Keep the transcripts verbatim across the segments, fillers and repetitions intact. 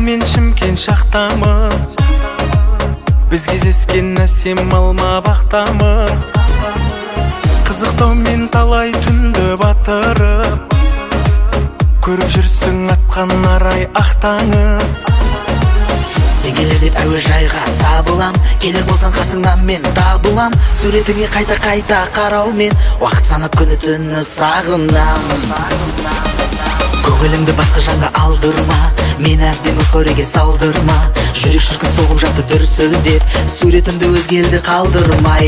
мен Шымкент шақтамын, біз кездескен әсем алма бақтамын. Қызықтау мен талай түнді батырып, көріп жүрсің атқан арай ақтаңып. Сен келер деп әуежайға сабылам, келер болсан қасыңнан мен табылам. Суретіңе қайта-қайта қараумен уақыт санап күні түні сағынам. Көңіліңді басқа жанға алдырма, мен әбден өз қореге салдырма. Жүрек шіркін соғып жатты дүрсілдеп, суретімді өзге елде қалдырма.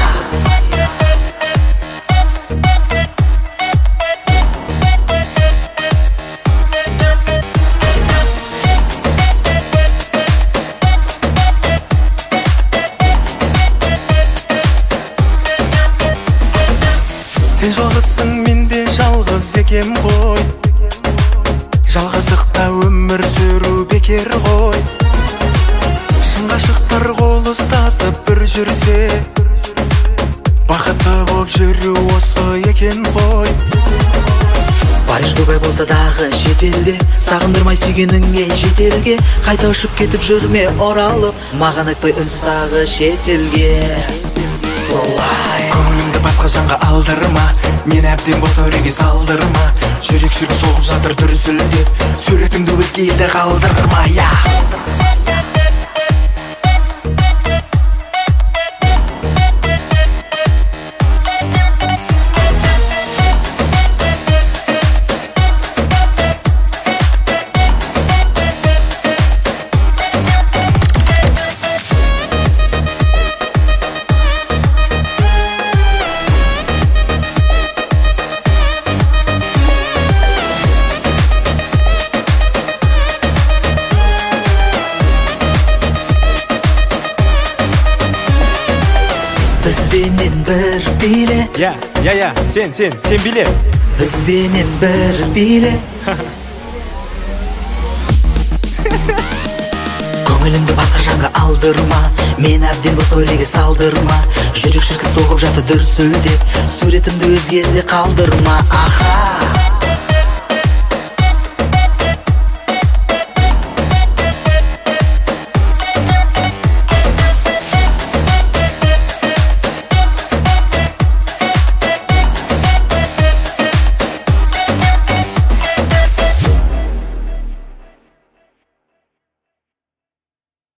Сен жалғызсың, мен де жалғыз екем ғой, жалғыздықта өмір сүру бекер ғой. Шын ғашықтар қол ұстасып бір жүрсе, бақытты боп жүру осы екен ғой. Париж, Дубай болса дағы шетелде, сағындырмай сүйгеніңе жетелге. Қайта ұшып кетіп жүрме оралып, маған айтпай үнсіз дағы шетелге. Солай көңіліңді басқа жанға алдырма, мен әбден бос әуреге салдырма. Жүрек шіркін соғып жатыр дүрсілдеп, суретіңді өзге елде қалдырма. Бізбенен бір биле. Я, я, я, сен, сен, сен биле. Бізбенен бір биле. Көңіліңді басқа жанға алдырма, мен әбден бос әуреге салдырма. Жүрек шіркін соғып жатты дүрсілдеп, суретімді өзге елде қалдырма. Аха